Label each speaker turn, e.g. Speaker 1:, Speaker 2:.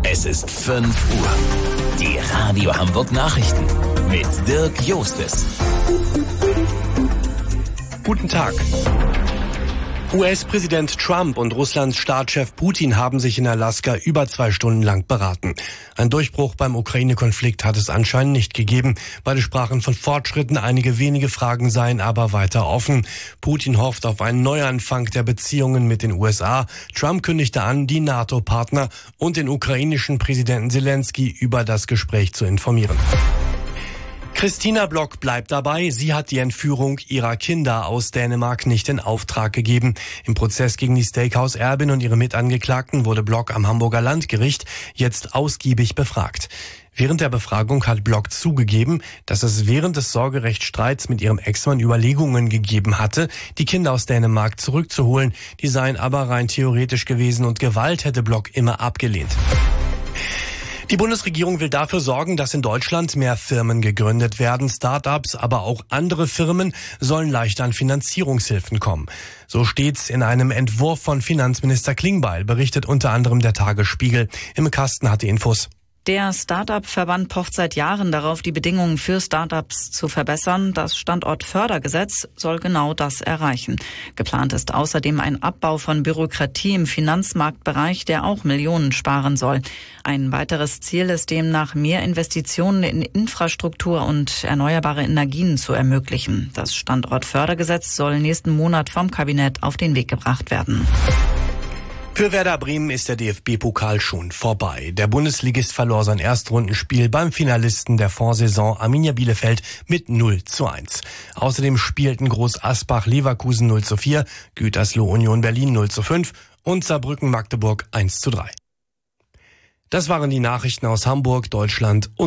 Speaker 1: Es ist 5 Uhr. Die Radio Hamburg Nachrichten mit Dirk Jostes.
Speaker 2: Guten Tag. US-Präsident Trump und Russlands Staatschef Putin haben sich in Alaska über 2 Stunden lang beraten. Ein Durchbruch beim Ukraine-Konflikt hat es anscheinend nicht gegeben. Beide sprachen von Fortschritten, einige wenige Fragen seien aber weiter offen. Putin hofft auf einen Neuanfang der Beziehungen mit den USA. Trump kündigte an, die NATO-Partner und den ukrainischen Präsidenten Zelensky über das Gespräch zu informieren. Christina Block bleibt dabei. Sie hat die Entführung ihrer Kinder aus Dänemark nicht in Auftrag gegeben. Im Prozess gegen die Steakhouse-Erbin und ihre Mitangeklagten wurde Block am Hamburger Landgericht jetzt ausgiebig befragt. Während der Befragung hat Block zugegeben, dass es während des Sorgerechtsstreits mit ihrem Ex-Mann Überlegungen gegeben hatte, die Kinder aus Dänemark zurückzuholen. Die seien aber rein theoretisch gewesen und Gewalt hätte Block immer abgelehnt. Die Bundesregierung will dafür sorgen, dass in Deutschland mehr Firmen gegründet werden. Start-ups, aber auch andere Firmen sollen leichter an Finanzierungshilfen kommen. So steht's in einem Entwurf von Finanzminister Klingbeil, berichtet unter anderem der Tagesspiegel. Im Kasten hat die Infos.
Speaker 3: Der Start-up-Verband pocht seit Jahren darauf, die Bedingungen für Start-ups zu verbessern. Das Standortfördergesetz soll genau das erreichen. Geplant ist außerdem ein Abbau von Bürokratie im Finanzmarktbereich, der auch Millionen sparen soll. Ein weiteres Ziel ist demnach, mehr Investitionen in Infrastruktur und erneuerbare Energien zu ermöglichen. Das Standortfördergesetz soll nächsten Monat vom Kabinett auf den Weg gebracht werden.
Speaker 2: Für Werder Bremen ist der DFB-Pokal schon vorbei. Der Bundesligist verlor sein Erstrundenspiel beim Finalisten der Vorsaison Arminia Bielefeld mit 0:1. Außerdem spielten Groß Asbach Leverkusen 0:4, Gütersloh Union Berlin 0:5 und Saarbrücken Magdeburg 1:3. Das waren die Nachrichten aus Hamburg, Deutschland und